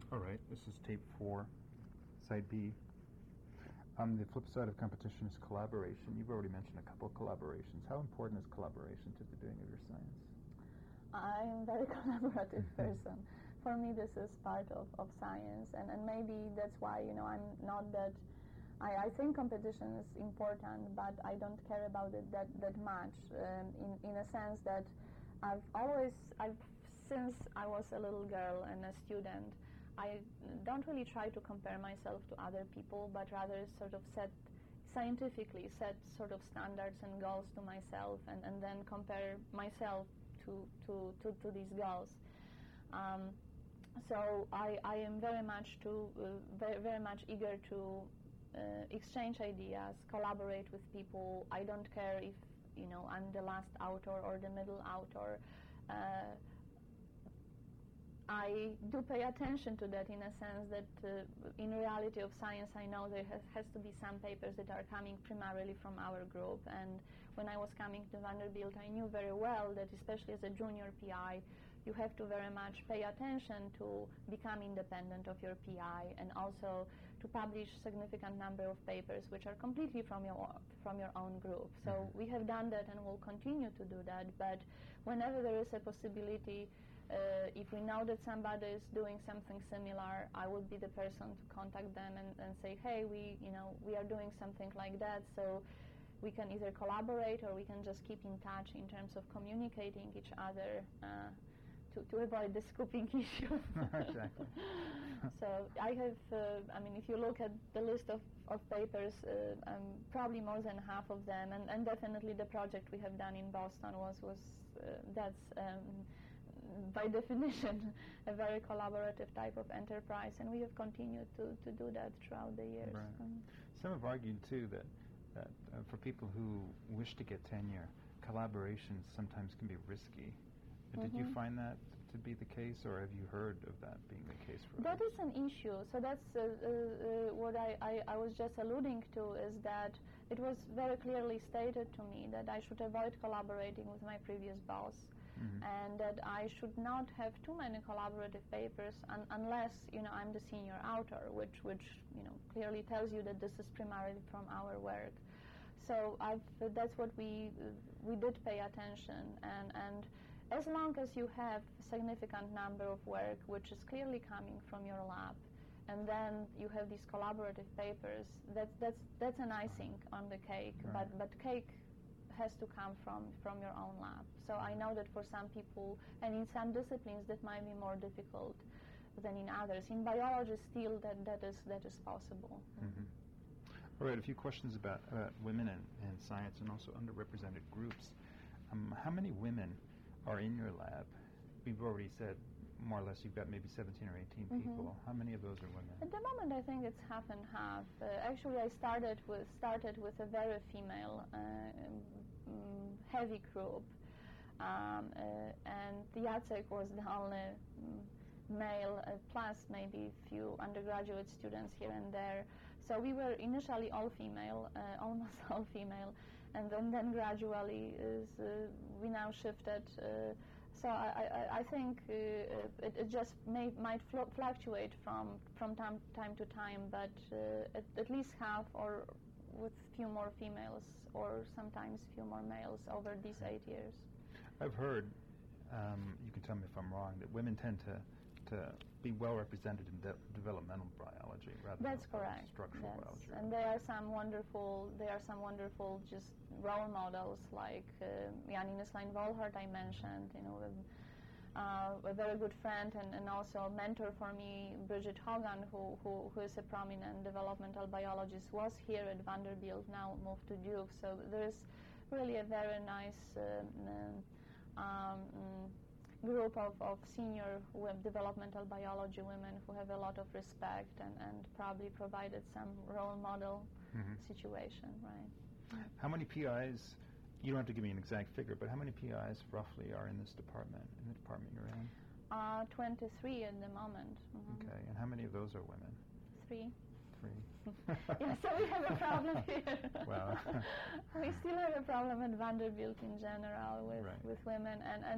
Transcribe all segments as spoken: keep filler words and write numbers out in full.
All right, this is tape four, side B. Um, the flip side of competition is collaboration. You've already mentioned a couple of collaborations. How important is collaboration to the doing of your science? I'm a very collaborative person. For me, this is part of, of science, and, and maybe that's why, you know, I'm not that... I, I think competition is important, but I don't care about it that, that much, um, in, in a sense that I've always, I've, since I was a little girl and a student, I don't really try to compare myself to other people, but rather sort of set, scientifically set sort of standards and goals to myself, and, and then compare myself to, to, to, to these goals. Um, so I, I am very much to, uh, very, very much eager to uh, exchange ideas, collaborate with people. I don't care if, you know, I'm the last author or the middle author. Uh, I do pay attention to that in a sense that uh, in reality of science I know there has, has to be some papers that are coming primarily from our group, and when I was coming to Vanderbilt I knew very well that especially as a junior P I you have to very much pay attention to become independent of your P I and also to publish significant number of papers which are completely from your from your own group. So mm-hmm. we have done that and will continue to do that, but whenever there is a possibility, Uh, if we know that somebody is doing something similar, I would be the person to contact them and, and say, hey, we, you know, we are doing something like that, so we can either collaborate or we can just keep in touch in terms of communicating each other uh, to, to avoid the scooping issue. Exactly. So I have, uh, I mean, if you look at the list of, of papers, uh, um, probably more than half of them, and, and definitely the project we have done in Boston was, was uh, that's, um, by definition, a very collaborative type of enterprise, and we have continued to, to do that throughout the years. Right. Um, Some have argued, too, that, that uh, for people who wish to get tenure, collaborations sometimes can be risky. Mm-hmm. Did you find that to be the case, or have you heard of that being the case for That others? is an issue. So that's uh, uh, what I, I, I was just alluding to, is that it was very clearly stated to me that I should avoid collaborating with my previous boss. Mm-hmm. And that I should not have too many collaborative papers un- unless, you know, I'm the senior author, which, which, you know, clearly tells you that this is primarily from our work. So I've, uh, that's what we uh, we did pay attention, and, and as long as you have a significant number of work which is clearly coming from your lab, and then you have these collaborative papers, that, that's that's an icing on the cake, right. but but cake has to come from, from your own lab. So I know that for some people, and in some disciplines, that might be more difficult than in others. In biology, still, that, that is that is possible. Mm-hmm. All right, a few questions about, about women in, in science and also underrepresented groups. Um, how many women are in your lab? We've already said more or less you've got maybe seventeen or eighteen people. Mm-hmm. How many of those are women? At the moment, I think it's half and half. Uh, actually, I started with started with a very female, uh, um, heavy group, um, uh, and Jacek was the only um, male, uh, plus maybe a few undergraduate students here and there. So we were initially all female, uh, almost all female, and then, then gradually is, uh, we now shifted. Uh, so I, I, I think uh, it, it just may, might fl- fluctuate from from time, time to time, but uh, at, at least half, or with few more females, or sometimes few more males over these eight years. I've heard, um, you can tell me if I'm wrong, that women tend to to be well represented in de- developmental biology rather That's than correct. structural That's biology. And there are some wonderful, there are some wonderful just role models like uh, Janine Slein-Volhard I mentioned, you know, uh, a very good friend and, and also a mentor for me, Bridget Hogan, who, who, who is a prominent developmental biologist, was here at Vanderbilt, now moved to Duke. So there is really a very nice um, um, group of, of senior web developmental biology women who have a lot of respect and, and probably provided some role model mm-hmm. situation, right? How many P Is, you don't have to give me an exact figure, but how many P Is roughly are in this department, in the department you're in? Uh, twenty-three at the moment. Mm-hmm. Okay, and how many of those are women? Three. Three. Yeah, so we have a problem here. Wow. We still have a problem at Vanderbilt in general with, right. with women, and, and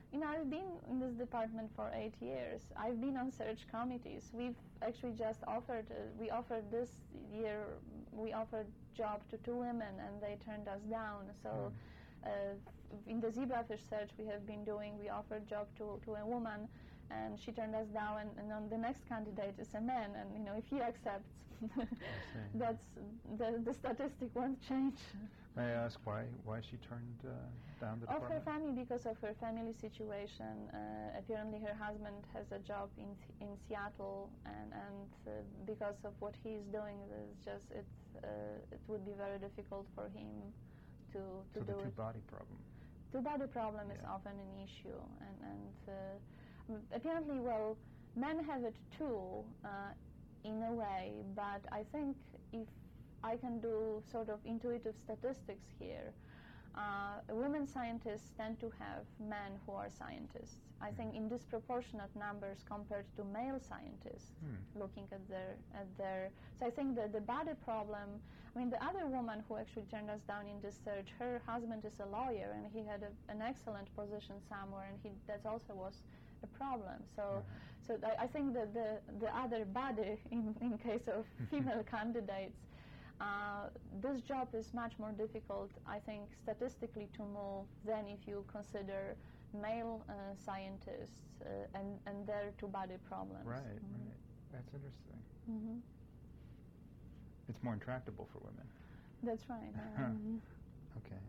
You know, I've been in this department for eight years. I've been on search committees. We've actually just offered, uh, we offered this year, we offered job to two women and they turned us down. So mm. uh, in the zebrafish search we have been doing, we offered job to, to a woman and she turned us down, and, and on the next candidate is a man, and you know, if he accepts, that's the, the statistic won't change. May I ask why why she turned uh, down the of department? Her family, because of her family situation. Uh, apparently, her husband has a job in in Seattle, and and uh, because of what he is doing, it's just it uh, it would be very difficult for him to to so do the it. two-body problem. Two-body problem yeah. is often an issue, and and uh, apparently, well, men have it too, uh, in a way. But I think if I can do sort of intuitive statistics here. Uh, women scientists tend to have men who are scientists. I think in disproportionate numbers compared to male scientists. Hmm. Looking at their at their. So I think that the body problem. I mean, the other woman who actually turned us down in this search, her husband is a lawyer and he had a, an excellent position somewhere, and he that also was a problem. So, mm-hmm. so I, I think that the the other body in in case of female candidates. Uh, this job is much more difficult, I think, statistically to move than if you consider male uh, scientists uh, and, and their two-body problems. Right, mm-hmm. right. That's interesting. Mm-hmm. It's more intractable for women. That's right. mm-hmm. Okay.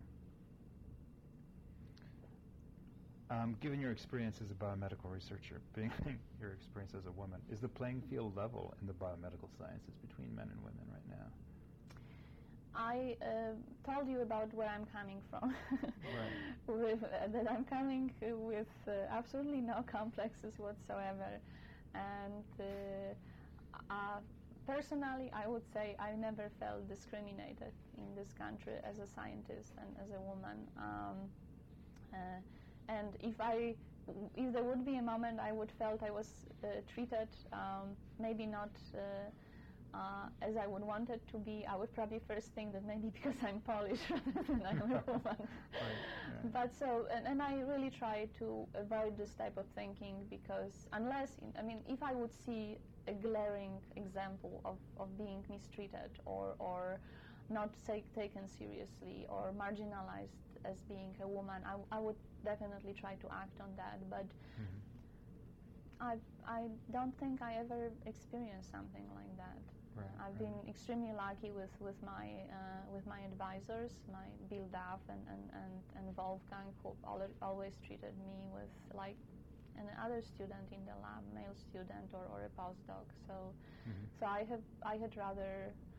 Um, given your experience as a biomedical researcher, being your experience as a woman, is the playing field level in the biomedical sciences between men and women right now? I uh, told you about where I'm coming from. Right. with, uh, that I'm coming with uh, absolutely no complexes whatsoever. And uh, uh, personally, I would say I never felt discriminated in this country as a scientist and as a woman. Um, uh, and if I, if there would be a moment I would felt I was uh, treated, um, maybe not uh, Uh, as I would want it to be, I would probably first think that maybe because I'm Polish rather than I'm a woman. Right, yeah. But so, and, and I really try to avoid this type of thinking, because unless, in, I mean, if I would see a glaring example of, of being mistreated or, or not take, taken seriously or marginalized as being a woman, I, I would definitely try to act on that. But mm-hmm. I, I don't think I ever experienced something like that. Right, I've right. been extremely lucky with with my uh, with my advisors, my Bill Duff and, and, and, and Wolfgang, who always treated me with like an other student in the lab, male student or, or a postdoc. So mm-hmm. so I have I had rather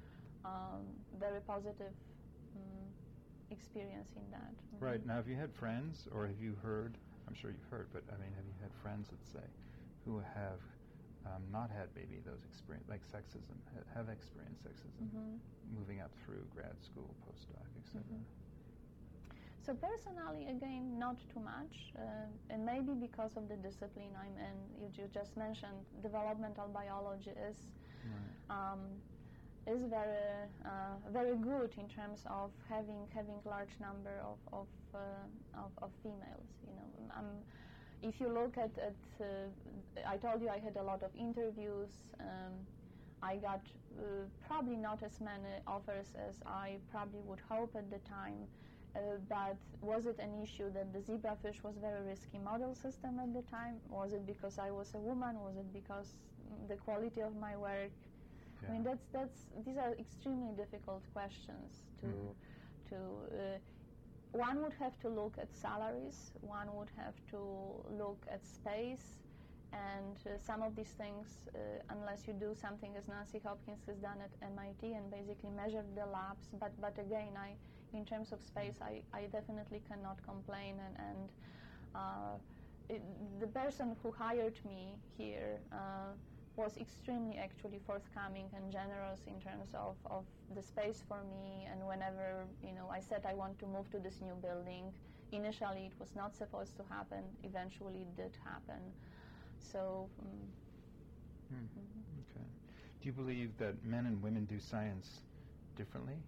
um, very positive um, experience in that. Mm-hmm. Right. Now, have you had friends, or have you heard? I'm sure you've heard, but I mean, have you had friends, let's say, who have um, not had maybe those experience, like sexism, ha- have experienced sexism, mm-hmm. moving up through grad school, postdoc, et cetera? Mm-hmm. So personally, again, not too much, uh, and maybe because of the discipline I'm in. You, you just mentioned developmental biology is right. um, is very uh, very good in terms of having having large number of of, uh, of, of females. You know, um, if you look at, at uh, I told you I had a lot of interviews. Um, I got uh, probably not as many offers as I probably would hope at the time. Uh, but was it an issue that the zebrafish was a very risky model system at the time? Was it because I was a woman? Was it because the quality of my work? Yeah. I mean, that's that's these are extremely difficult questions to mm. to. Uh, one would have to look at salaries. One would have to look at space, and uh, some of these things, uh, unless you do something as Nancy Hopkins has done at M I T and basically measured the labs. But but again, I. In terms of space, I, I definitely cannot complain, and, and uh, it, the person who hired me here uh, was extremely actually forthcoming and generous in terms of, of the space for me. And whenever you know I said I want to move to this new building, initially it was not supposed to happen. Eventually it did happen. So. Um, hmm. mm-hmm. Okay. Do you believe that men and women do science differently?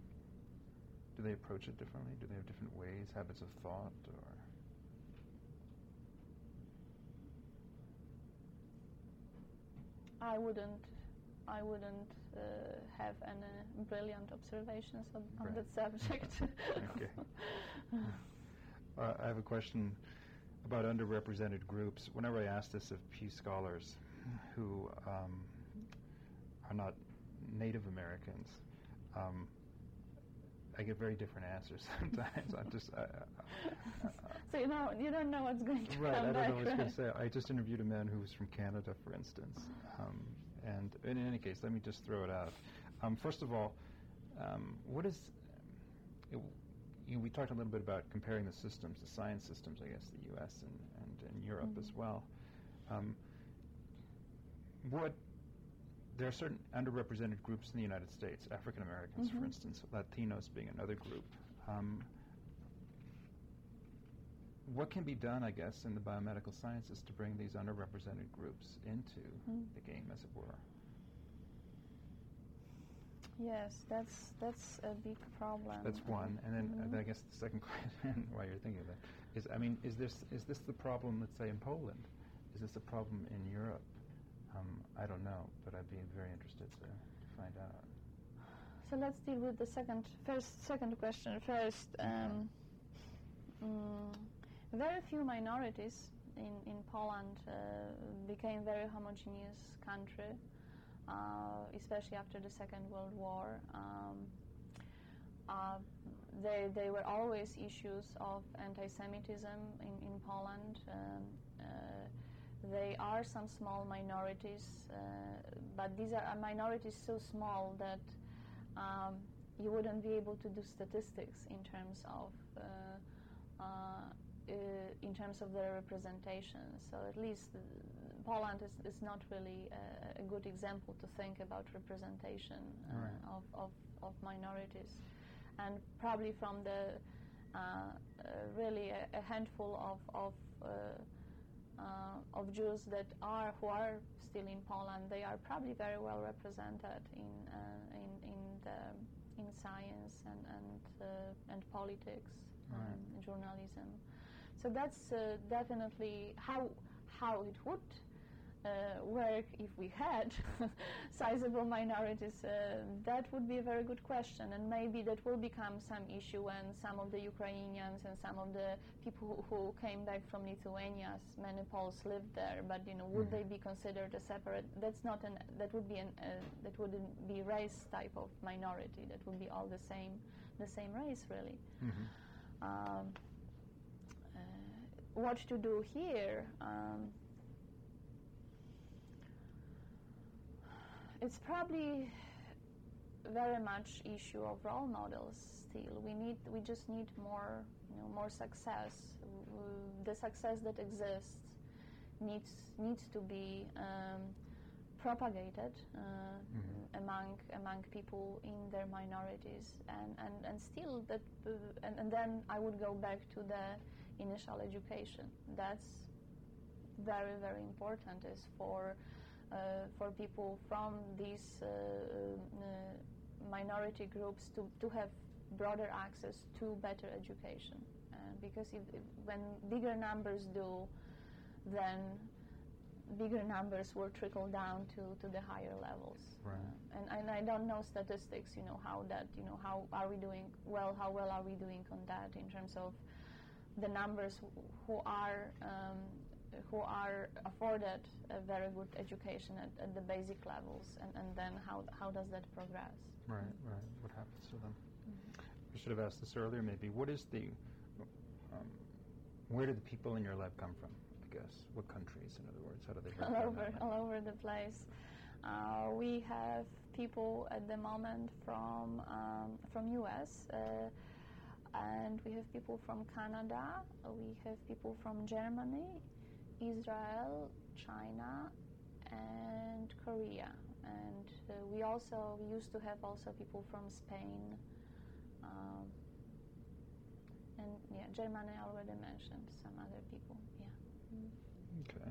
Do they approach it differently? Do they have different ways, habits of thought, or? I wouldn't, I wouldn't uh, have any brilliant observations on, on right. that subject. Okay. uh, I have a question about underrepresented groups. Whenever I ask this of Pew Scholars who um, are not Native Americans, um, I get very different answers sometimes. I'm just. I, I, I, so you know, you don't know what's going to right, come I don't back. know what I was right? going to say. I just interviewed a man who was from Canada, for instance. Um, and in any case, let me just throw it out. Um, first of all, um, what is? It, you know, we talked a little bit about comparing the systems, the science systems, I guess, the U S and and, and Europe mm-hmm. as well. Um, what? There are certain underrepresented groups in the United States, African Americans, mm-hmm. for instance, Latinos being another group. Um, what can be done, I guess, in the biomedical sciences to bring these underrepresented groups into mm. the game, as it were? Yes, that's that's a big problem. That's one, and then, mm-hmm. and then I guess the second question, while you're thinking of that, is I mean, is this is this the problem? Let's say in Poland, is this a problem in Europe? Um, I don't know, but I'd be very interested to, to find out. So let's deal with the second, first, second question first. Um, mm, very few minorities in, in Poland uh, became very homogeneous country, uh, especially after the Second World War. Um, uh, they, they were always issues of anti-Semitism in, in Poland. Um, uh, They are some small minorities, uh, but these are minorities so small that um, you wouldn't be able to do statistics in terms of uh, uh, uh, in terms of their representation. So at least uh, Poland is, is not really a, a good example to think about representation uh, right. of, of, of minorities, and probably from the uh, uh, really a, a handful of of uh, Uh, of Jews that are who are still in Poland, they are probably very well represented in uh, in in the in science and and uh, and politics right. and journalism. So that's uh, definitely how how it would uh, work if we had sizable minorities. Uh, that would be a very good question, and maybe that will become some issue when some of the Ukrainians and some of the people who, who came back from Lithuania, many Poles lived there. But you know, would mm-hmm. they be considered a separate? That's not an. That would be an. Uh, that wouldn't be race type of minority. That would be all the same, the same race really. Mm-hmm. Um, uh, what to do here? Um, It's probably very much issue of role models still. We need, we just need more, you know, more success. The success that exists needs needs to be um, propagated uh, mm-hmm. among among people in their minorities, and and, and still that, uh, and, and then I would go back to the initial education. That's very very important. Is for Uh, for people from these uh, uh, minority groups to, to have broader access to better education. Uh, because if, if when bigger numbers do, then bigger numbers will trickle down to, to the higher levels. Right. Uh, and, and I don't know statistics, you know, how that, you know, how are we doing well, how well are we doing on that in terms of the numbers who are um, who are afforded a very good education at, at the basic levels, and, and then how how does that progress? Right, right. What happens to them? Mm-hmm. I should have asked this earlier, maybe. What is the, um, where do the people in your lab come from, I guess? What countries, in other words? How do they break all down over, that all over the place. Uh, we have people at the moment from um, from U S, uh, and we have people from Canada, we have people from Germany, Israel, China, and Korea, and uh, we also we used to have also people from Spain, um, and yeah, Germany I already mentioned. Some other people, yeah. Mm. Okay.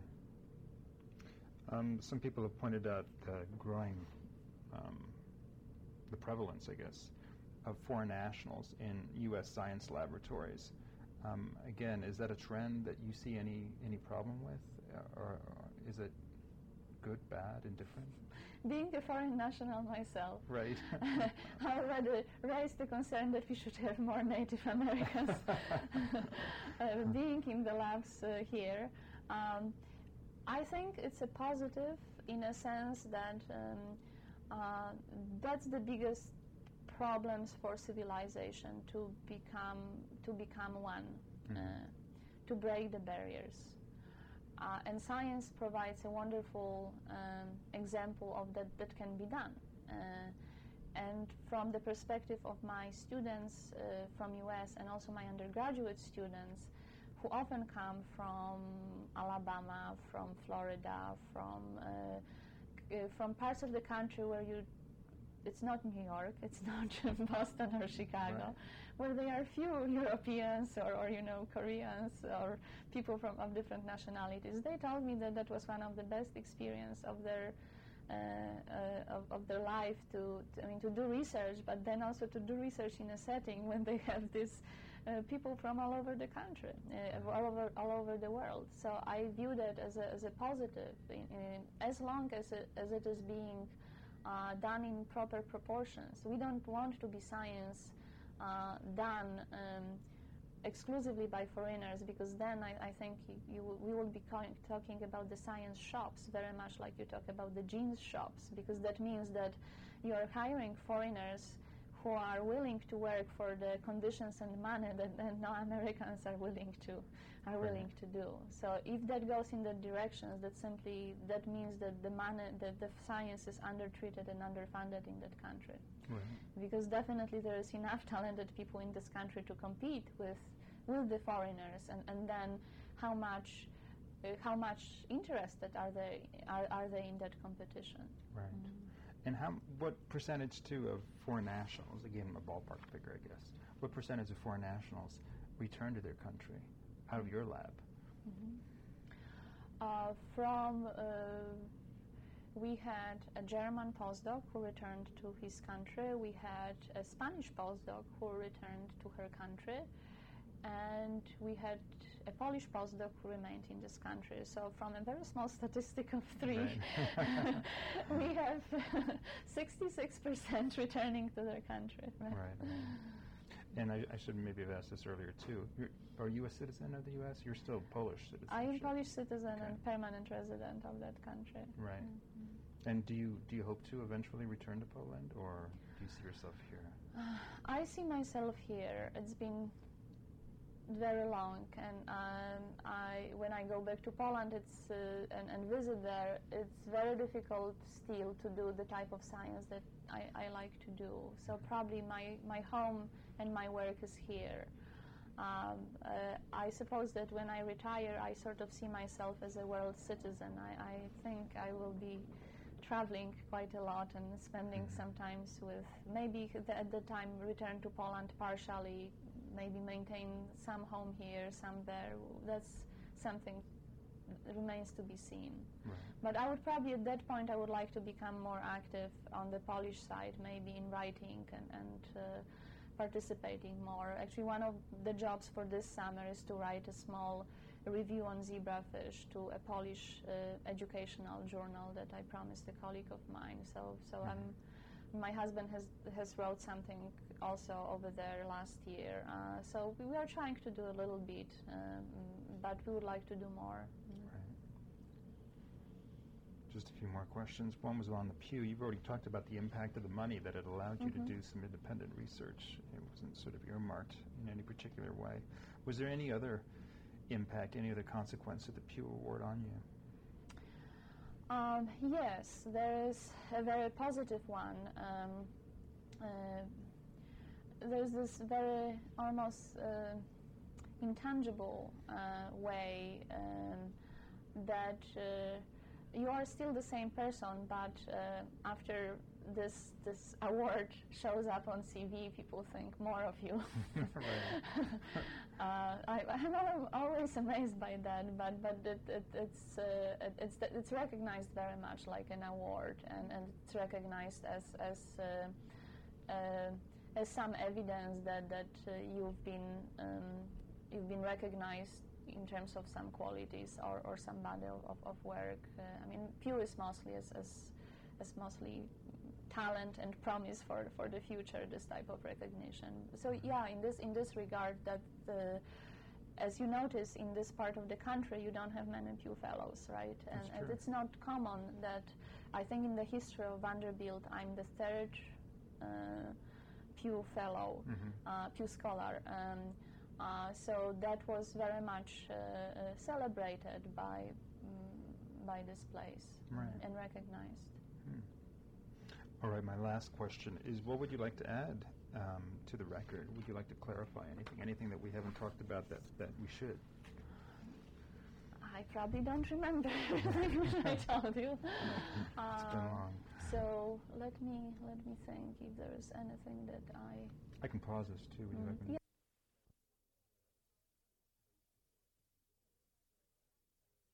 Um, some people have pointed out the growing, um, the prevalence, I guess, of foreign nationals in U S science laboratories. Um, again, is that a trend that you see any any problem with, or, or is it good, bad, indifferent? Being a foreign national myself, right. I already raised the concern that we should have more Native Americans uh, being in the labs uh, here. Um, I think it's a positive in a sense that um, uh, that's the biggest problems for civilization, to become to become one, mm-hmm. uh, to break the barriers. Uh, and science provides a wonderful um, example of that that can be done. Uh, and from the perspective of my students uh, from U S and also my undergraduate students, who often come from Alabama, from Florida, from uh, uh, from parts of the country where you, it's not New York, it's not Boston or Chicago, right. where there are few Europeans or, or you know Koreans or people from of different nationalities. They told me that that was one of the best experience of their uh, uh, of, of their life to, to I mean to do research, but then also to do research in a setting when they have this. Uh, people from all over the country, uh, all over all over the world. So I view that as a, as a positive, in, in, as long as it, as it is being uh, done in proper proportions. We don't want to be science uh, done um, exclusively by foreigners, because then I, I think you, you will, we will be talking about the science shops very much like you talk about the jeans shops, because that means that you are hiring foreigners who are willing to work for the conditions and money that, that no Americans are willing to are right. willing to do. So if that goes in that direction, that simply that means that the money, that the science is undertreated and underfunded in that country. Right. Because definitely there is enough talented people in this country to compete with with the foreigners, and, and then how much uh, how much interested are they are, are they in that competition? Right. Mm. And how? What percentage, too, of foreign nationals, again, a ballpark figure, I guess, what percentage of foreign nationals return to their country out of your lab? Mm-hmm. Uh, from, uh, we had a German postdoc who returned to his country. We had a Spanish postdoc who returned to her country. And we had a Polish postdoc who remained in this country. So from a very small statistic of three, right. we have sixty-six percent returning to their country. Right. right. And I, I should maybe have asked this earlier, too. You're, are you a citizen of the U S? You're still Polish citizen. I am Polish citizen okay. and permanent resident of that country. Right. Mm-hmm. And do you do you hope to eventually return to Poland, or do you see yourself here? Uh, I see myself here. It's been very long, and um, I when I go back to Poland it's uh, and, and visit there, it's very difficult still to do the type of science that I, I like to do. So probably my, my home and my work is here. Um, uh, I suppose that when I retire, I sort of see myself as a world citizen. I, I think I will be traveling quite a lot and spending mm-hmm. some time with, maybe the, at the time return to Poland partially, maybe maintain some home here, some there. That's something that remains to be seen. Right. But I would probably, at that point, I would like to become more active on the Polish side, maybe in writing and, and uh, participating more. Actually, one of the jobs for this summer is to write a small review on zebrafish to a Polish uh, educational journal that I promised a colleague of mine. So, so mm-hmm. I'm. My husband has has wrote something also over there last year. Uh, so we are trying to do a little bit, um, but we would like to do more. Right. Just a few more questions. One was on the Pew. You've already talked about the impact of the money, that it allowed you mm-hmm. to do some independent research. It wasn't sort of earmarked in any particular way. Was there any other impact, any other consequence of the Pew Award on you? Um, yes, there is a very positive one. Um, uh, there's this very almost uh, intangible uh, way um, that uh, you are still the same person, but uh, after this this award shows up on C V, people think more of you. uh, I, I'm always amazed by that, but but it, it, it's uh, it, it's it's recognized very much like an award, and, and it's recognized as as uh, uh, as some evidence that that uh, you've been um, you've been recognized in terms of some qualities or, or some body of, of work. Uh, I mean, Pew is mostly as, as, as mostly talent and promise for, for the future, this type of recognition. So yeah, in this in this regard, that the, as you notice, in this part of the country, you don't have many Pew Fellows, right? And, and it's not common that, I think in the history of Vanderbilt, I'm the third uh, Pew Fellow, mm-hmm. uh, Pew Scholar. Um, uh, so that was very much uh, uh, celebrated by, um, by this place, right. and recognized. Hmm. All right, my last question is, what would you like to add um, to the record? Would you like to clarify anything, anything that we haven't talked about that, that we should? I probably don't remember everything I told you. It's um, been long. So let me let me think if there is anything that I... I can pause this too. Would you mm, like me to?